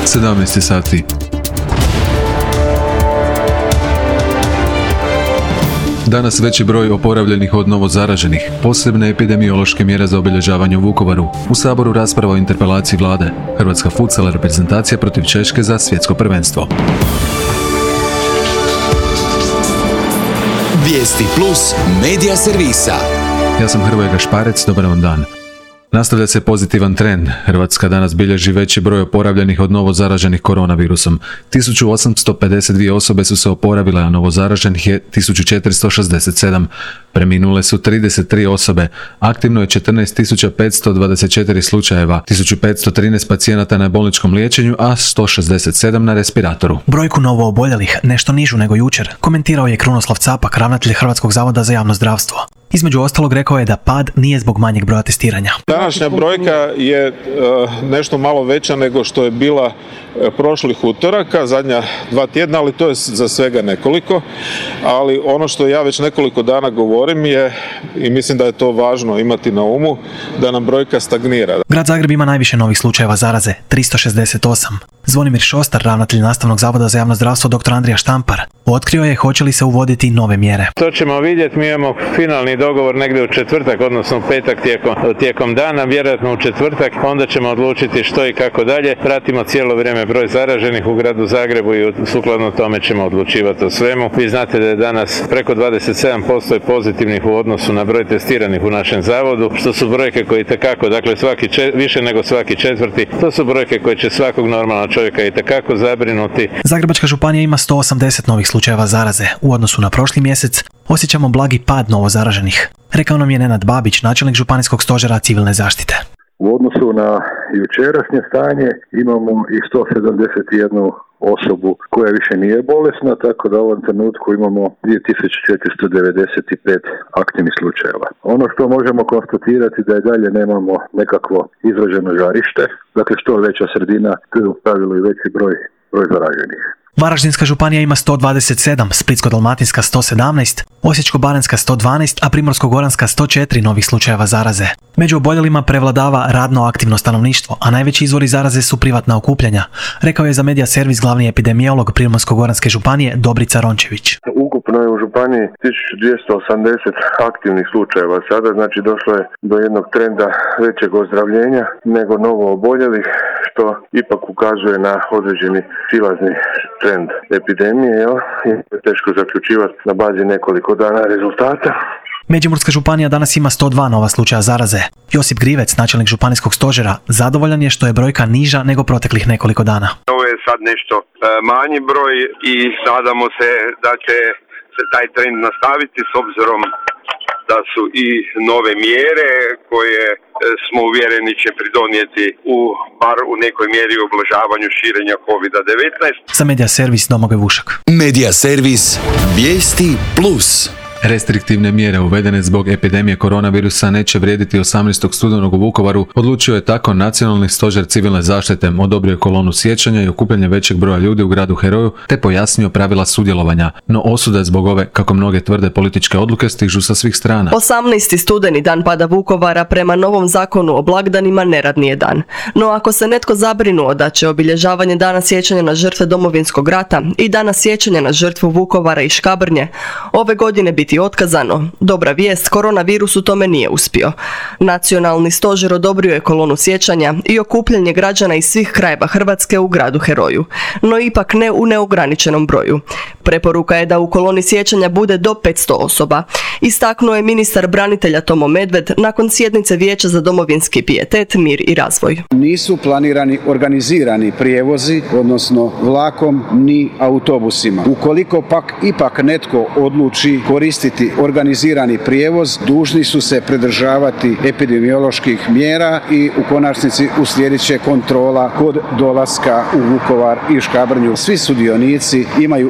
17 sati. Danas veći broj oporavljenih od novozaraženih, posebne epidemiološke mjere za obilježavanje u Vukovaru. U Saboru rasprava o interpelaciji vlade. Hrvatska futsal reprezentacija protiv Češke za svjetsko prvenstvo. Vijesti plus medija servisa. Ja sam Hrvoje Gašparec, dobar vam dan. Nastavlja se pozitivan trend. Hrvatska danas bilježi veći broj oporavljenih od novozaraženih koronavirusom. 1852 osobe su se oporavile, a novozaraženih je 1467. Preminule su 33 osobe. Aktivno je 14.524 slučajeva, 1513 pacijenata na bolničkom liječenju, a 167 na respiratoru. Brojku novo oboljelih nešto nižu nego jučer, komentirao je Krunoslav Capak, ravnatelj Hrvatskog zavoda za javno zdravstvo. Između ostalog rekao je da pad nije zbog manjeg broja testiranja. Današnja brojka je nešto malo veća nego što je bila prošlih utoraka, zadnja 2 tjedna, ali to je za svega nekoliko. Ali ono što ja već nekoliko dana govorim je, i mislim da je to važno imati na umu, da nam brojka stagnira. Grad Zagreb ima najviše novih slučajeva zaraze, 368. Zvonimir Šostar, ravnatelj Nastavnog zavoda za javno zdravstvo dr. Andrija Štampar, otkrio je hoće li se uvoditi nove mjere. To ćemo vidjeti, mi imamo finalni dogovor negdje u četvrtak, odnosno u petak tijekom dana, vjerojatno u četvrtak, onda ćemo odlučiti što i kako dalje. Pratimo cijelo vrijeme broj zaraženih u gradu Zagrebu i sukladno tome ćemo odlučivati o svemu. Vi znate da je danas preko 27% pozitivnih u odnosu na broj testiranih u našem zavodu, što su brojke koje itekako, dakle više nego svaki četvrti, to su brojke koje će svakog normalnog čovjeka itekako zabrinuti. Zagrebačka županija ima 180 novih slučajeva zaraze. U odnosu na prošli mjesec osjećamo blagi pad novozaraženih, rekao nam je Nenad Babić, načelnik županijskog stožera civilne zaštite. U odnosu na jučerašnje stanje imamo i 171 osobu koja više nije bolesna, tako da u ovom trenutku imamo 2495 aktivnih slučajeva. Ono što možemo konstatirati da i dalje nemamo nekakvo izraženo žarište, dakle što veća sredina, tu je u pravilu i veći broj zaraženih. Varaždinska županija ima 127, Splitsko-dalmatinska 117, Osječko-baranjska 112, a Primorsko-goranska 104 novih slučajeva zaraze. Među oboljelima prevladava radno aktivno stanovništvo, a najveći izvori zaraze su privatna okupljanja, rekao je za Medija Servis glavni epidemiolog Primorsko-goranske županije Dobrica Rončević. Ukupno je u županiji 1280 aktivnih slučajeva sada, znači došlo je do jednog trenda većeg ozdravljenja nego novo oboljelih, što ipak ukazuje na određeni silazni trend epidemije, je teško zaključivati na bazi nekoliko dana rezultata. Međimurska županija danas ima 102 nova slučaja zaraze. Josip Grivec, načelnik županijskog stožera, zadovoljan je što je brojka niža nego proteklih nekoliko dana. Ovo je sad nešto manji broj i nadamo se da će se taj trend nastaviti s obzirom da su i nove mjere koje smo uvjereni će pridonijeti bar u nekoj mjeri ublažavanju širenja COVID-19. Za Medija Servis Domagoj Vušak. Medija Servis. Vijesti plus. Restriktivne mjere uvedene zbog epidemije koronavirusa neće vrijediti 18. studenog u Vukovaru, odlučio je tako Nacionalni stožer civilne zaštite, odobrio je kolonu sjećanja i okupljanje većeg broja ljudi u gradu heroju, te pojasnio pravila sudjelovanja. No osude zbog ove, kako mnoge tvrde, političke odluke stižu sa svih strana. 18. studeni dan pada Vukovara prema novom zakonu o blagdanima neradni je dan. No ako se netko zabrinuo da će obilježavanje dana sjećanja na žrtve Domovinskog rata i dana sjećanja na žrtvu Vukovara i Škabrnje ove godine biti otkazano, dobra vijest, koronavirus u tome nije uspio. Nacionalni stožer odobrio je kolonu sjećanja i okupljanje građana iz svih krajeva Hrvatske u gradu heroju, no ipak ne u neograničenom broju. Preporuka je da u koloni sjećanja bude do 500 osoba. Istaknuo je ministar branitelja Tomo Medved nakon sjednice Vijeća za domovinski pijetet, mir i razvoj. Nisu planirani organizirani prijevozi, odnosno vlakom ni autobusima. Ukoliko pak ipak netko odluči koristiti organizirani prijevoz, dužni su se pridržavati epidemioloških mjera i u konačnici uslijedit će kontrola kod dolaska u Vukovar i Škabrnju. Svi sudionici imaju obvezu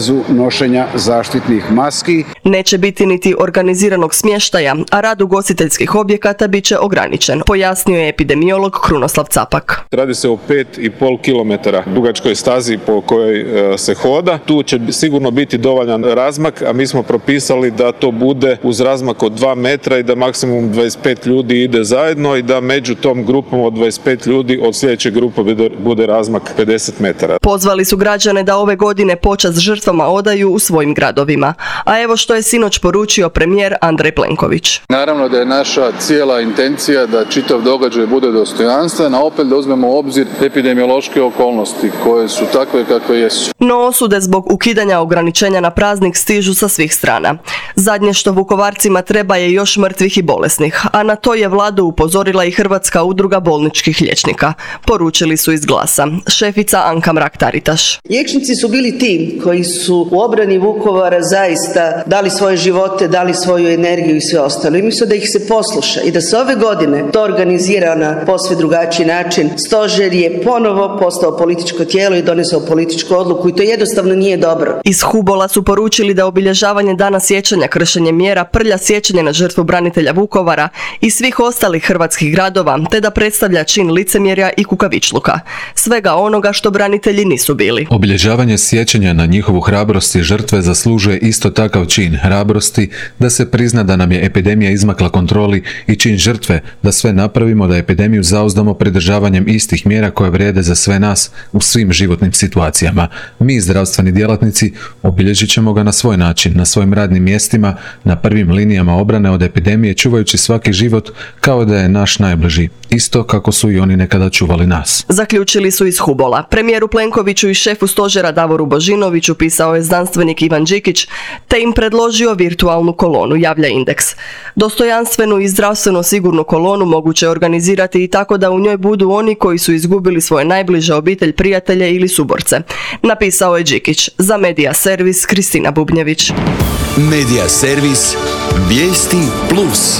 obavezu nošenja zaštitnih maski. Neće biti niti organiziranog smještaja, a rad ugostiteljskih objekata bit će ograničen, pojasnio je epidemiolog Krunoslav Capak. Radi se o 5,5 km dugačkoj stazi po kojoj se hoda. Tu će sigurno biti dovoljan razmak, a mi smo propisali da to bude uz razmak od 2 metra i da maksimum 25 ljudi ide zajedno i da među tom grupom od 25 ljudi od sljedeće grupe bude razmak 50 metara. Pozvali su građane da ove godine počast žrtvama odaju u svojim gradovima. A evo što je sinoć poručio premijer Andrej Plenković. Naravno da je naša cijela intencija da čitav događaj bude dostojanstven, a opet da uzmemo u obzir epidemiološke okolnosti koje su takve kakve jesu. No osude zbog ukidanja ograničenja na praznik stižu sa svih strana. Zadnje što Vukovarcima treba je još mrtvih i bolesnih, a na to je vladu upozorila i Hrvatska udruga bolničkih liječnika. Poručili su iz Glasa. Šefica Anka Mrak-Taritaš. Liječnici su bili ti koji su u obrani Vukovara zaista dali svoje živote, dali svoju energiju i sve ostalo. I mislim da ih se posluša i da se ove godine to organizira na posve drugačiji način. Stožer je ponovo postao političko tijelo i donesao političku odluku i to jednostavno nije dobro. Iz Hubola su poručili da obilježavanje dana sjećanja kršenjem mjera prlja sjećanje na žrtvu branitelja Vukovara i svih ostalih hrvatskih gradova, te da predstavlja čin licemjerja i kukavičluka. Svega onoga što branitelji nisu bili. Obilježavanje sjećanja na njihovu hrabrost i žrtve zaslužuje isto takav čin hrabrosti da se prizna da nam je epidemija izmakla kontroli i čin žrtve da sve napravimo da epidemiju zauzdamo pridržavanjem istih mjera koje vrijede za sve nas u svim životnim situacijama. Mi, zdravstveni djelatnici, obilježit ćemo ga na svoj način, na svojim radnim mjestima, na prvim linijama obrane od epidemije, čuvajući svaki život kao da je naš najbliži, isto kako su i oni nekada čuvali nas. Zaključili su iz Hubola. Premijeru Plenkoviću i šefu stožera Davoru Božinoviću pisao je znanstvenik Ivan Đikić, te im predložio virtualnu kolonu, javlja Indeks. Dostojanstvenu i zdravstveno sigurnu kolonu moguće organizirati i tako da u njoj budu oni koji su izgubili svoje najbliže obitelj, prijatelje ili suborce. Napisao je Đikić. Za Medija servis Kristina Bubnjević. Medija servis Vijesti Plus.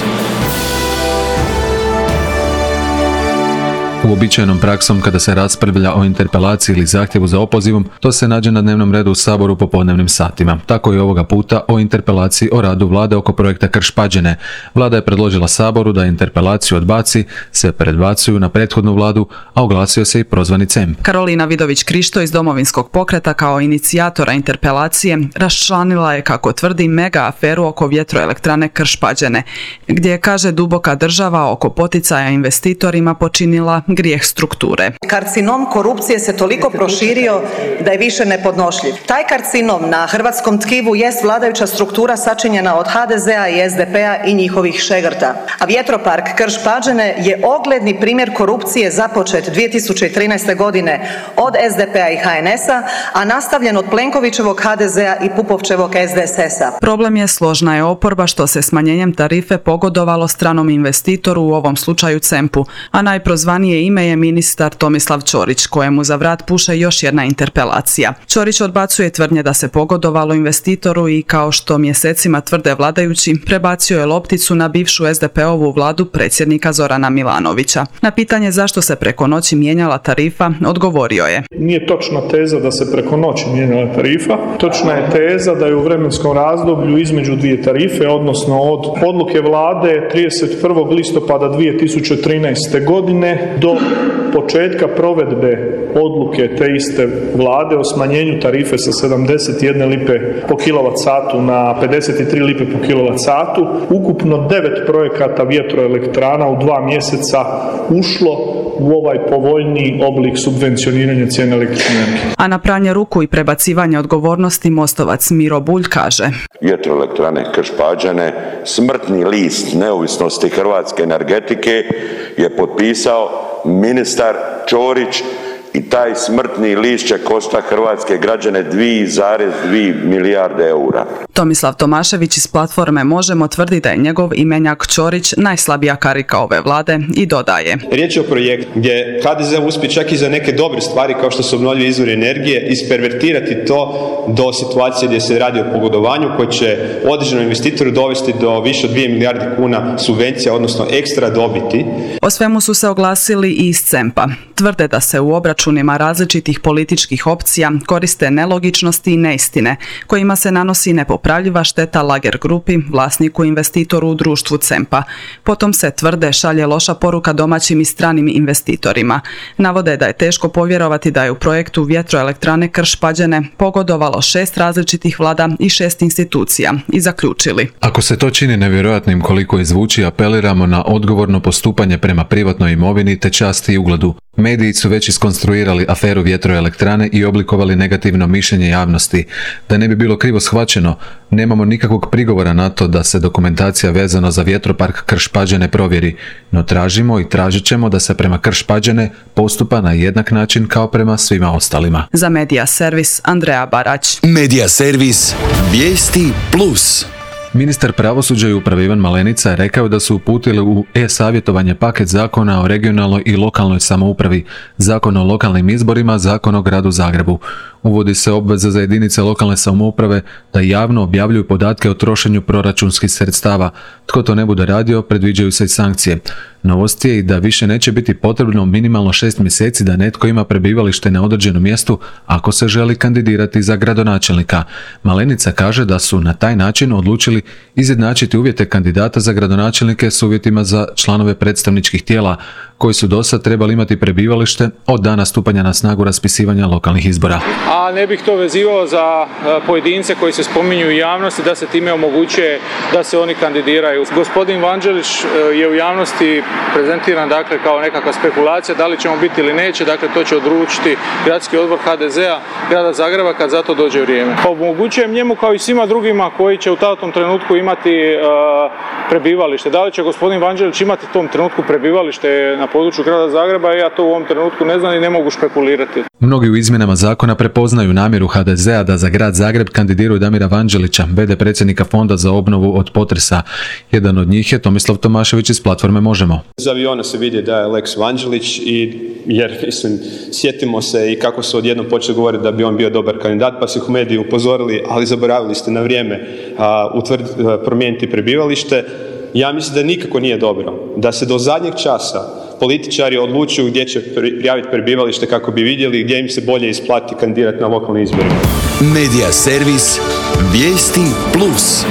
Uobičajenom praksom kada se raspravlja o interpelaciji ili zahtjevu za opozivom, to se nađe na dnevnom redu u Saboru popodnevnim satima. Tako i ovoga puta o interpelaciji o radu vlade oko projekta Krš-Pađene. Vlada je predložila Saboru da interpelaciju odbaci, se predbacuju na prethodnu vladu, a oglasio se i prozvani CEMP. Karolina Vidović-Krišto iz Domovinskog pokreta kao inicijatora interpelacije raščlanila je, kako tvrdi, mega aferu oko vjetroelektrane Krš-Pađene, gdje, kaže, duboka država oko poticaja investitorima počinila grijeh strukture. Karcinom korupcije se toliko proširio da je više nepodnošljiv. Taj karcinom na hrvatskom tkivu jest vladajuća struktura sačinjena od HDZ-a i SDP-a i njihovih šegrta. A vjetropark Krš-Pađene je ogledni primjer korupcije započet 2013. godine od SDP-a i HNS-a, a nastavljen od Plenkovićevog HDZ-a i Pupovčevog SDSS-a. Problem je složna je oporba što se smanjenjem tarife pogodovalo stranom investitoru, u ovom slučaju CEMP-u, a najprozvanije ime je ministar Tomislav Ćorić, kojemu za vrat puše još jedna interpelacija. Ćorić odbacuje tvrdnje da se pogodovalo investitoru i, kao što mjesecima tvrde vladajući, prebacio je lopticu na bivšu SDP-ovu vladu predsjednika Zorana Milanovića. Na pitanje zašto se preko noći mijenjala tarifa, odgovorio je: Nije točna teza da se preko noći mijenjala tarifa. Točna je teza da je u vremenskom razdoblju između dvije tarife, odnosno od odluke vlade 31. listopada 2013. godine do početka provedbe odluke te iste vlade o smanjenju tarife sa 71 lipe po kWh na 53 lipe po kWh, ukupno 9 projekata vjetroelektrana u 2 mjeseca ušlo u ovaj povoljniji oblik subvencioniranja cijene električne energije. A na pranje ruku i prebacivanje odgovornosti Mostovac Miro Bulj kaže: Vjetroelektrane Krš-Pađene, smrtni list neovisnosti hrvatske energetike je potpisao ministar Ćorić i taj smrtni list će koštati hrvatske građane 2,2 milijarde eura. Tomislav Tomašević iz platforme Možemo tvrdi da je njegov imenjak Ćorić najslabija karika ove vlade i dodaje: Riječ je o projektu gdje HDZ uspije čak i za neke dobre stvari kao što su obnovljivi izvori energije ispervertirati to do situacije gdje se radi o pogodovanju koji će određenom investitoru dovesti do više od 2 milijarde kuna subvencija, odnosno ekstra dobiti. O svemu su se oglasili i iz CEMP-a. Tvrde da se u obračunima različitih političkih opcija koriste nelogičnosti i neistine, kojima se nanosi nepopravljiva šteta Lager grupi, vlasniku investitoru u društvu CEMP-a. Potom se tvrde šalje loša poruka domaćim i stranim investitorima. Navode da je teško povjerovati da je u projektu vjetroelektrane Krš-Pađene pogodovalo 6 različitih vlada i 6 institucija i zaključili: ako se to čini nevjerojatnim koliko je zvuči, apeliramo na odgovorno postupanje prema privatnoj imovini te časti i ugledu. Mediji su već iskonstruirali aferu vjetroelektrane i oblikovali negativno mišljenje javnosti. Da ne bi bilo krivo shvaćeno, nemamo nikakvog prigovora na to da se dokumentacija vezano za vjetropark Krš-Pađene provjeri, no tražimo i tražit ćemo da se prema Krš-Pađene postupa na jednak način kao prema svima ostalima. Za Medija servis Andreja Barać. Medija servis Vijesti Plus. Ministar pravosuđa i uprave Ivan Malenica je rekao da su uputili u e-savjetovanje paket zakona o regionalnoj i lokalnoj samoupravi, zakon o lokalnim izborima, zakon o gradu Zagrebu. Uvodi se obveza za jedinice lokalne samouprave da javno objavljuju podatke o trošenju proračunskih sredstava. Tko to ne bude radio, predviđaju se i sankcije. Novost je i da više neće biti potrebno minimalno 6 mjeseci da netko ima prebivalište na određenom mjestu ako se želi kandidirati za gradonačelnika. Malenica kaže da su na taj način odlučili izjednačiti uvjete kandidata za gradonačelnike s uvjetima za članove predstavničkih tijela koji su dosad trebali imati prebivalište od dana stupanja na snagu raspisivanja lokalnih izbora. A ne bih to vezivao za pojedince koji se spominju u javnosti da se time omogućuje da se oni kandidiraju. Gospodin Vanđelić je u javnosti prezentiran kao nekakva spekulacija da li ćemo biti ili neće, to će odlučiti gradski odbor HDZ-a grada Zagreba kad za to dođe vrijeme. Omogućujem njemu kao i svima drugima koji će u tom trenutku imati prebivalište. Da li će gospodin Vanđelić imati u tom trenutku prebivalište na području grada Zagreba, ja to u ovom trenutku ne znam i ne mogu špekulirati. Mnogi u izmjenama zakona prepoznaju namjeru HDZ-a da za grad Zagreb kandidiraju Damira Vanđelića, v.d. predsjednika Fonda za obnovu od potresa. Jedan od njih je Tomislav Tomašević iz platforme Možemo. Iz aviona se vidi da je Lex Vanđelić jer sjetimo se i kako su odjednom počeli govoriti da bi on bio dobar kandidat, pa su ih u mediji upozorili, ali zaboravili ste na vrijeme promijeniti prebivalište. Ja mislim da nikako nije dobro da se do zadnjeg časa političari odlučuju gdje će prijaviti prebivalište kako bi vidjeli gdje im se bolje isplati kandidirati na lokalnim izborima. Medija servis Vijesti Plus.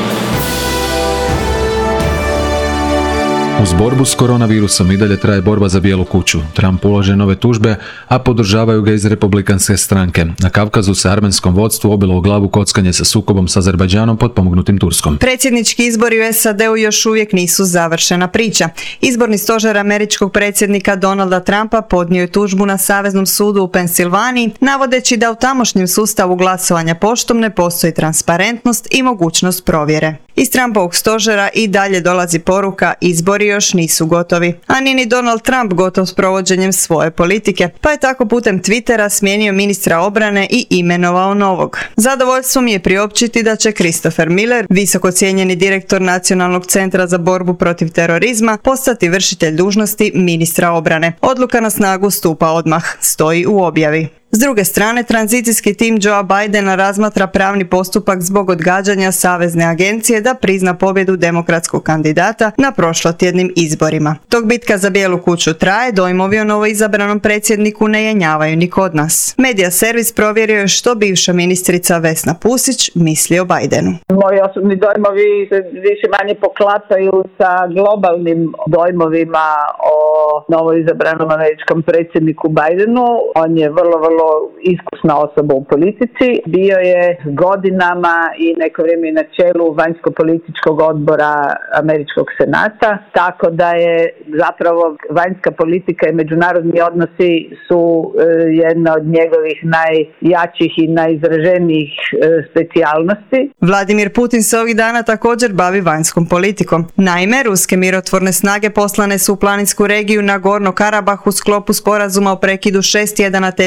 Uz borbu s koronavirusom i dalje traje borba za bijelu kuću. Trump ulaže nove tužbe, a podržavaju ga iz republikanske stranke. Na Kavkazu se armenskom vodstvu obilo u glavu kockanje sa sukobom s Azerbajdžanom potpomognutim Turskom. Predsjednički izbori u SAD-u još uvijek nisu završena priča. Izborni stožer američkog predsjednika Donalda Trumpa podnio je tužbu na Saveznom sudu u Pensilvaniji, navodeći da u tamošnjem sustavu glasovanja poštom ne postoji transparentnost i mogućnost provjere. Iz Trumpovog stožera i dalje dolazi poruka: izbori još nisu gotovi. A ni Donald Trump gotov s provođenjem svoje politike, pa je tako putem Twittera smijenio ministra obrane i imenovao novog. Zadovoljstvo mi je priopćiti da će Christopher Miller, visoko cijenjeni direktor Nacionalnog centra za borbu protiv terorizma, postati vršitelj dužnosti ministra obrane. Odluka na snagu stupa odmah, stoji u objavi. S druge strane, tranzicijski tim Joea Bidena razmatra pravni postupak zbog odgađanja Savezne agencije da prizna pobjedu demokratskog kandidata na prošlotjednim izborima. Dok bitka za bijelu kuću traje, dojmovi o novoizabranom predsjedniku ne jenjavaju ni kod nas. Medija servis provjerio je što bivša ministrica Vesna Pusić misli o Bidenu. Moji osobni dojmovi se više manje poklapaju sa globalnim dojmovima o novoizabranom američkom predsjedniku Bidenu. On je vrlo iskusna osoba u politici. Bio je godinama i neko vrijeme na čelu vanjsko-političkog odbora Američkog senata, tako da je zapravo vanjska politika i međunarodni odnosi su jedna od njegovih najjačih i najizraženijih specijalnosti. Vladimir Putin se ovih dana također bavi vanjskom politikom. Naime, ruske mirotvorne snage poslane su u planinsku regiju Nagorno Karabah u sklopu sporazuma o prekidu 6 tjedana teških sukoba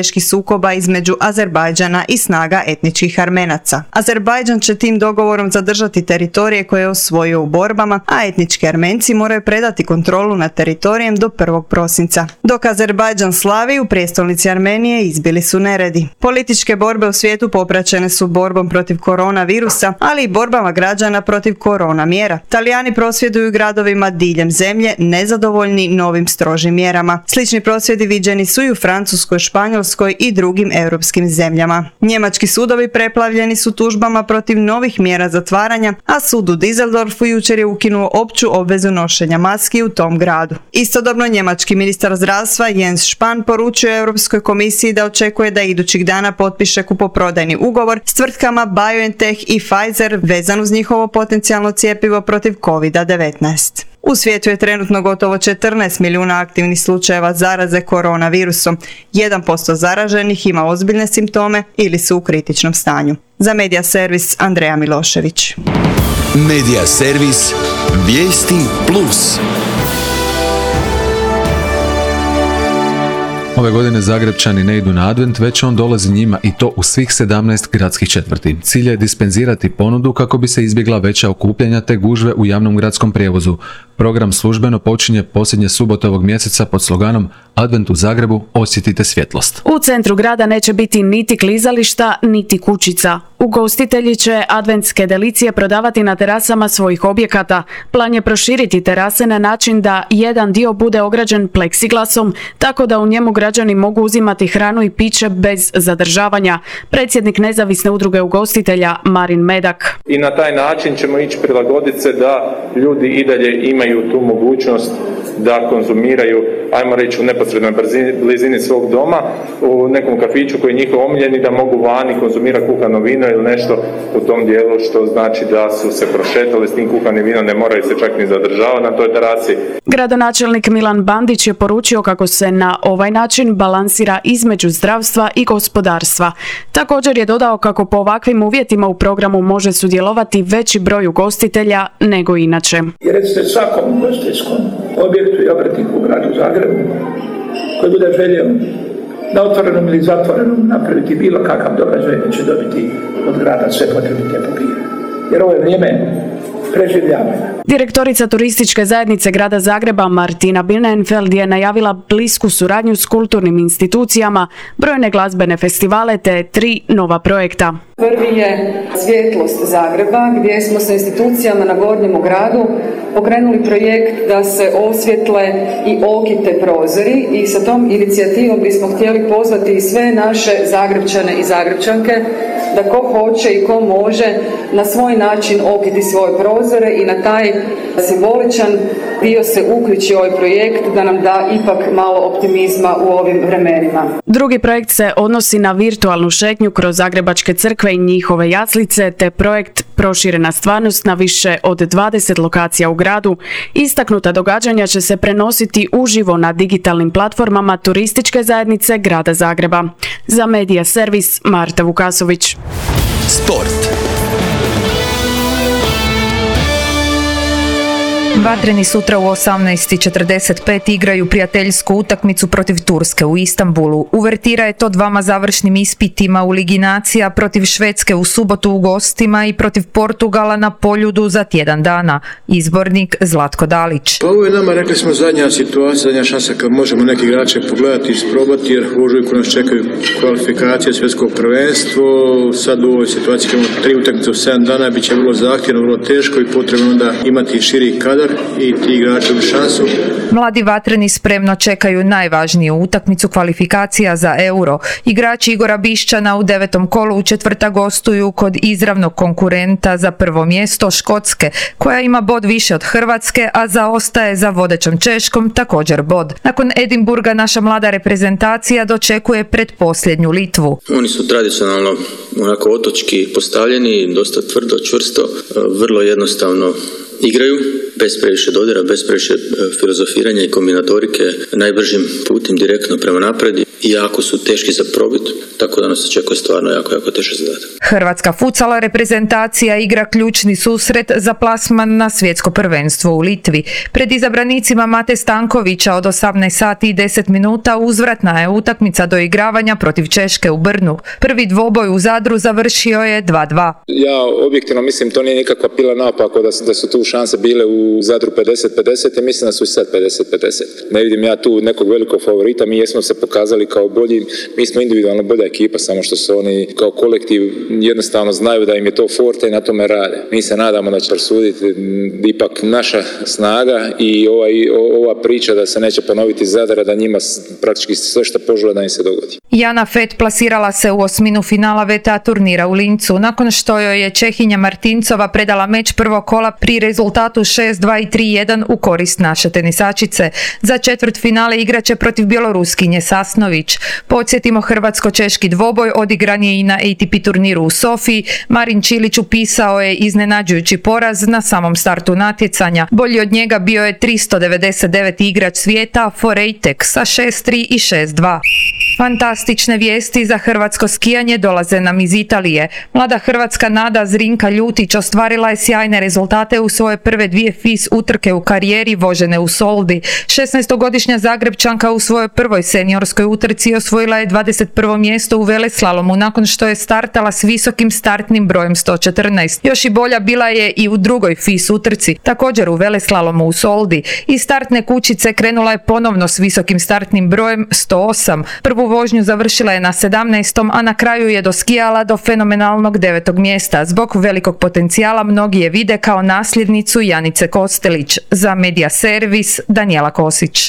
sukoba između Azerbajdžana i snaga etničkih Armenaca. Azerbajdžan će tim dogovorom zadržati teritorije koje je osvojio u borbama, a etnički Armenci moraju predati kontrolu nad teritorijem do 1. prosinca. Dok Azerbajdžan slavi, u prijestolnici Armenije izbili su neredi. Političke borbe u svijetu popraćene su borbom protiv koronavirusa, ali i borbama građana protiv korona mjera. Talijani prosvjeduju gradovima diljem zemlje, nezadovoljni novim strožim mjerama. Slični prosvjedi viđeni su i u Francuskoj, Španjolskoj i drugim europskim zemljama. Njemački sudovi preplavljeni su tužbama protiv novih mjera zatvaranja, a sud u Düsseldorfu jučer je ukinuo opću obvezu nošenja maski u tom gradu. Istodobno njemački ministar zdravstva Jens Spahn poručuje Europskoj komisiji da očekuje da idućih dana potpiše kupoprodajni ugovor s tvrtkama BioNTech i Pfizer vezan uz njihovo potencijalno cjepivo protiv COVID-19. U svijetu je trenutno gotovo 14 milijuna aktivnih slučajeva zaraze koronavirusom. 1% zaraženih ima ozbiljne simptome ili su u kritičnom stanju. Za Medija servis Andreja Milošević. Medija servis Vijesti Plus. Ove godine Zagrebčani ne idu na advent, već on dolazi njima i to u svih 17 gradskih četvrti. Cilj je dispenzirati ponudu kako bi se izbjegla veća okupljanja te gužve u javnom gradskom prijevozu. Program službeno počinje posljednje subote ovog mjeseca pod sloganom Advent u Zagrebu, osjetite svjetlost. U centru grada neće biti niti klizališta, niti kućica. Ugostitelji će adventske delicije prodavati na terasama svojih objekata. Plan je proširiti terase na način da jedan dio bude ograđen pleksiglasom, tako da u njemu građani mogu uzimati hranu i piće bez zadržavanja. Predsjednik nezavisne udruge ugostitelja Marin Medak. I na taj način ćemo ići prilagoditi se da ljudi i dalje imaju tu mogućnost da konzumiraju, ajmo reći, u neposrednoj blizini svog doma, u nekom kafiću koji je njihov omiljeni, da mogu vani konzumirati kuhano vino ili nešto u tom dijelu, što znači da su se prošetali s tim kuhanim vinom, ne moraju se čak ni zadržavati na toj terasi. Gradonačelnik Milan Bandić je poručio kako se na ovaj način balansira između zdravstva i gospodarstva. Također je dodao kako po ovakvim uvjetima u programu može sudjelovati veći broj ugostitelja nego inače. I recite svakom ugostiteljskom objektu i obrtniku u gradu Zagrebu koji bude želio na otvorenom ili zatvorenom napraviti bilo kakav događaj, će dobiti od grada sve potrebite papire. Jer ovo je vrijeme preživljavanja. Direktorica turističke zajednice grada Zagreba Martina Binnenfeld je najavila blisku suradnju s kulturnim institucijama, brojne glazbene festivale te 3 nova projekta. Prvi je Svjetlost Zagreba, gdje smo sa institucijama na Gornjem gradu pokrenuli projekt da se osvjetle i okite prozori i sa tom inicijativom bismo htjeli pozvati sve naše Zagrebčane i Zagrebčanke da ko hoće i ko može na svoj način okiti svoje prozore i na taj simboličan dio se uključi ovaj projekt da nam da ipak malo optimizma u ovim vremenima. Drugi projekt se odnosi na virtualnu šetnju kroz zagrebačke crkve i njihove jaslice, te projekt Proširena stvarnost na više od 20 lokacija u gradu. Istaknuta događanja će se prenositi uživo na digitalnim platformama turističke zajednice grada Zagreba. Za Medija servis Marta Vukasović. Sport. Vatreni sutra u 18:45 igraju prijateljsku utakmicu protiv Turske u Istanbulu. Uvertira je to 2 završnim ispitima u Ligi nacija, protiv Švedske u subotu u gostima i protiv Portugala na Poljudu za tjedan dana. Izbornik Zlatko Dalić. Pa ovo je nama, rekli smo, zadnja situacija, zadnja šansa kad možemo neki igrače pogledati i isprobati, jer u ožujku nas čekaju kvalifikacije svjetskog prvenstvo. Sad u ovoj situaciji imamo 3 utakmice u 7 dana, bit će vrlo zahtjevno, vrlo teško i potrebno onda imati širi kadar i ti igrači u šansu. Mladi vatreni spremno čekaju najvažniju utakmicu kvalifikacija za Euro. Igrači Igora Bišćana u 9. kolu u četvrtak gostuju kod izravnog konkurenta za prvo mjesto Škotske, koja ima bod više od Hrvatske, a zaostaje za vodećom Češkom također bod. Nakon Edinburga naša mlada reprezentacija dočekuje pretposljednju Litvu. Oni su tradicionalno onako otočki postavljeni, dosta tvrdo, čvrsto, vrlo jednostavno igraju, bez previše dodira, bez previše filozofiranja i kombinatorike, najbržim putem direktno prema naprijed i jako su teški za probit, tako da nas očekuje stvarno jako teški zadatak. Hrvatska futsal reprezentacija igra ključni susret za plasman na svjetsko prvenstvo u Litvi. Pred izabranicima Mate Stankovića od 18 sati i 10 minuta uzvratna je utakmica do igravanja protiv Češke u Brnu. Prvi dvoboj u Zadru završio je 2:2. Ja objektivno mislim to nije nikakva pila naopako da su tu šanse bile u Zadru 50-50 i mislim da su i sad 50-50. Ne vidim ja tu nekog velikog favorita, mi jesmo se pokazali kao bolji, mi smo individualno bolja ekipa, samo što su oni kao kolektiv jednostavno znaju da im je to forte i na tome rade. Mi se nadamo da će presuditi ipak naša snaga i ova priča da se neće ponoviti Zadara, da njima praktički sve što požele da im se dogodi. Jana Fet plasirala se u osminu finala VTA turnira u Lincu, nakon što joj je Čehinja Martincova predala meč prvog kola pri rezultatu 6:2 i 3:1 u korist naše tenisačice. Za četvrtfinale igraće protiv Bjeloruskinje Sasnović. Podsjetimo, hrvatsko-češki dvoboj odigran je i na ATP turniru u Sofiji. Marin Čilić upisao je iznenađujući poraz na samom startu natjecanja. Bolji od njega bio je 399. igrač svijeta Forejtek sa 6:3 i 6:2. Fantastične vijesti za hrvatsko skijanje dolaze nam iz Italije. Mlada hrvatska nada Zrinka Ljutić ostvarila je sjajne rezultate u svoje prve 2 FIS utrke u karijeri vožene u Soldi. 16-godišnja Zagrebčanka u svojoj prvoj seniorskoj utrci osvojila je 21. mjesto u veleslalomu nakon što je startala s visokim startnim brojem 114. Još i bolja bila je i u drugoj FIS utrci, također u veleslalomu u Soldi. Iz startne kućice krenula je ponovno s visokim startnim brojem 108. Prvu vožnju završila je na 17. a na kraju je doskijala do fenomenalnog 9. mjesta. Zbog velikog potencijala mnogi je vide kao nasljednicu Janice Kostelić. Za Medija Servis, Danijela Kosić.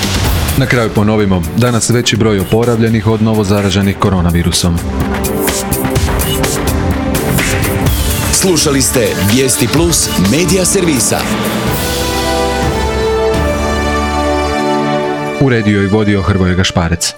Na kraju ponovimo, danas veći broj oporavljenih od novo zaraženih koronavirusom. Slušali ste Vijesti Plus Medija Servisa. Uredio i vodio Hrvoje Gašparec.